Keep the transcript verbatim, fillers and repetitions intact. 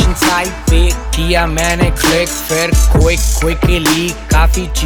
insight पे किया मैंने क्लिक, फिर क्विक क्विकली काफी